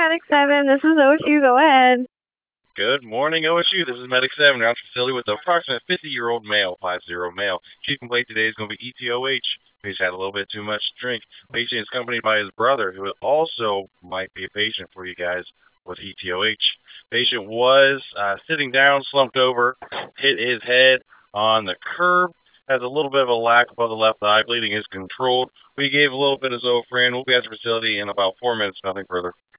Medic 7. This is OSU. Go ahead. Good morning, OSU. This is Medic 7, around the facility with the approximate 50-year-old male, 50 male. Chief complaint today is going to be ETOH. Patient had a little bit too much to drink. Patient is accompanied by his brother, who also might be a patient for you guys with ETOH. Patient was sitting down, slumped over, hit his head on the curb, has a little bit of a lack above the left eye. Bleeding is controlled. We gave a little bit of Zofran. We'll be at the facility in about 4 minutes, nothing further.